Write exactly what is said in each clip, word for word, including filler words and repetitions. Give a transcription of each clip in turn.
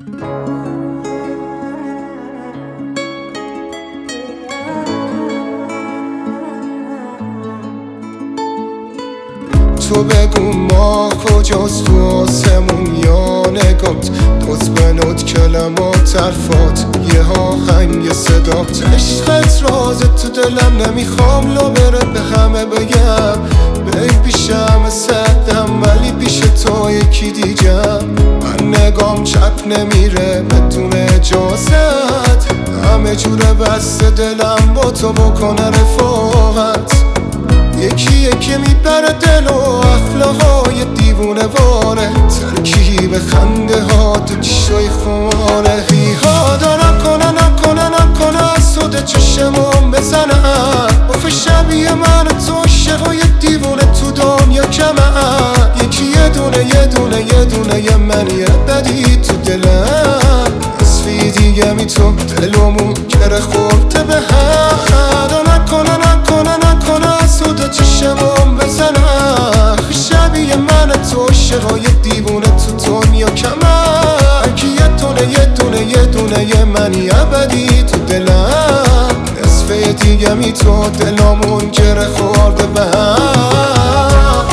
تو بگو ما کجاست تو آسمون یا نگات دوت به نوت کلمات حرفات یه آهنگ یه صدات عشقت رازت تو دلم نمیخوام لو بره به همه بگم بی پیش همه صدم ولی پیش تو یکی دیگم من نگام چپ نمیره بدون اجازت همه جوره بسته دلم با تو بکنه رفاقت یکی یکی میبره دل و اخلاقای دیوونه واره ترکیب خنده ها تو چشای خماره بیهادا نکنه نکنه نکنه از سوده چشمام بزنم افه شبیه من تو عاشقای دیوونه تو دنیا کمه یکی یه دونه یه دونه یه دونه یه من یه بدی تو دلم اسفی دیگه می تو دلمون گره خورده به هم نکنه نکنه نکنه از سوده چشمام بزنم شبیه من تو عاشقای دیوونه تو دنیا کمه که یه دونه یه دونه یه دونه یه منی ابدی تو دلم نصفه دیگه می تو دلمون گره خورده به هم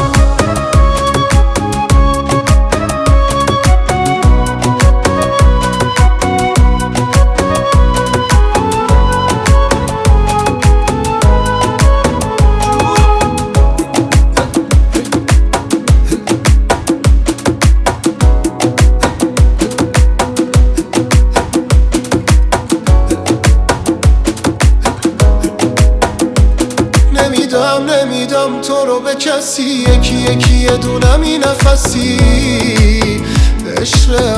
نمیدم نمیدم تو رو به کسی یکی یکی یه دونم این نفسی عشق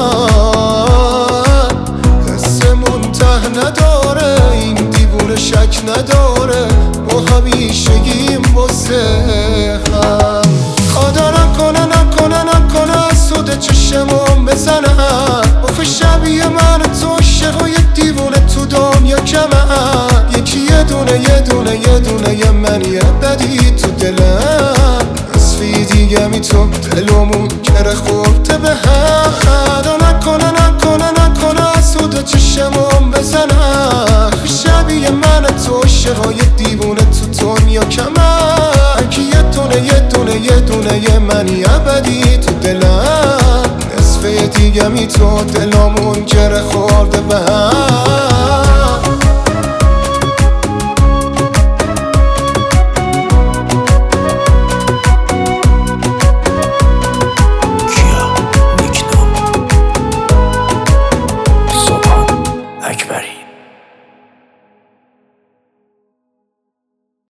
من قصمون ته نداره این دیوونه شک نداره ما همیشگیم واسه هم خدا نکنه نکنه نکنه از سوده چشمام بزنم افه شبیه من تو عاشقای دیوونه تو دنیا کمه یکی یه دونه یه دونه یه دونه یه من یه بدی تو دلم اسفی دیگه می تو دلمون گره خورده به هم نکنه نکنه نکنه از سوده چشمام بزنم شبیه من تو عاشقای دیوونه تو دنیا کمه که یه دونه یه دونه یه دونه یه من یه بدی تو دلم نصفه دیگه می تو دلمون گره خورده به هم